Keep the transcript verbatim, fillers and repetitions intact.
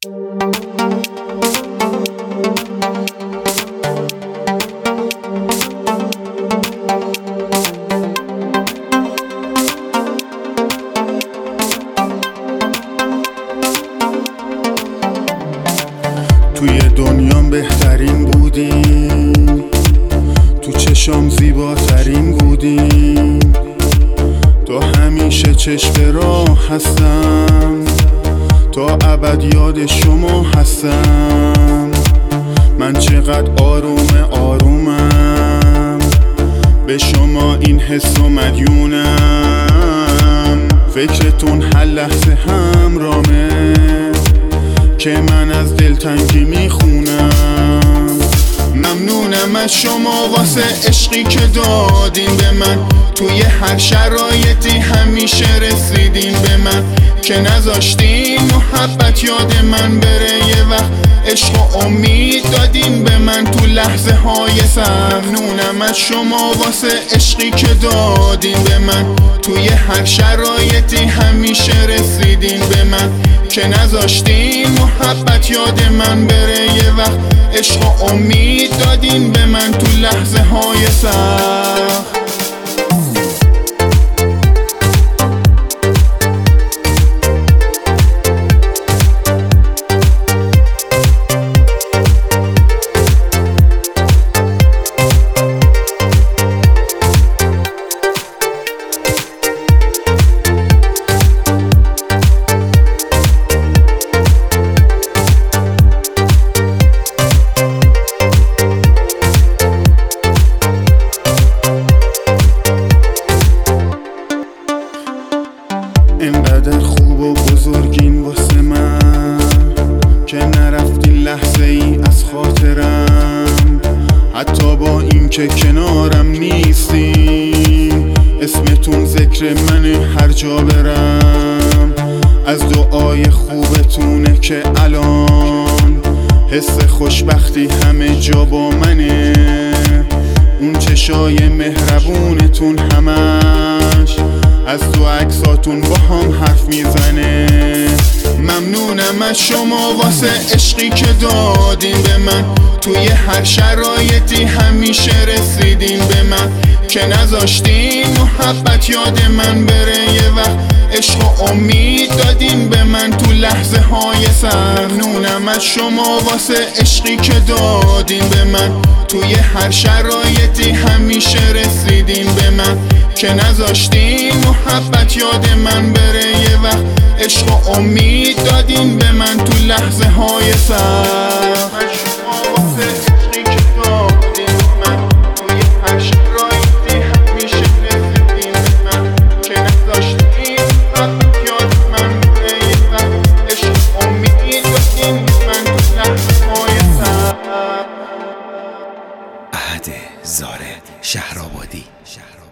توی دنیام بهترین بودیم، تو چشام زیباترین بودیم، تو همیشه چشم راه هستم، تا ابد یاد شما هستم. من چقدر آروم آرومم، به شما این حس و مدیونم. فکرتون هر لحظه همرامه، که من از دلتنگی میخونم. ممنونم از شما واسه عشقی که دادین به من، توی هر شرایطی همیشه رسیدین به من، که نذاشتین محبت یاد من بره. یه وقت عشق و امید دادین به من تو لحظه های سخت. ممنونم از شما واسه عشقی که دادین به من، توی هر شرایطی همیشه رسیدین به من، که نذاشتین محبت یاد من بره. یه وقت عشق و امید دادین به من تو لحظه های سخت. اینقدر خوب و بزرگین واسه من، که نرفتین لحظه ای از خاطرم. حتی با این که کنارم نیستین، اسمتون ذکر منه هر جا برم. از دعای خوبتونه که الان حس خوشبختی همه جا با منه. اون چشای مهربونتون همش از تو عکساتون با هم حرف میزنه. ممنونم از شما واسه عشقی که دادین به من، توی هر شرایطی همیشه رسیدین به من، که نذاشتین محبت یاد من بره. یه وقت عشق و امید دادین به من تو لحظه های سخت. ممنونم از شما واسه عشقی که دادین به من، توی هر شرایطی همیشه رسیدین به من، که نذاشتین محبت یاد من بره. یه وقت عشق و امید دادین به من تو لحظه های سخت. زاره شهرآبادی.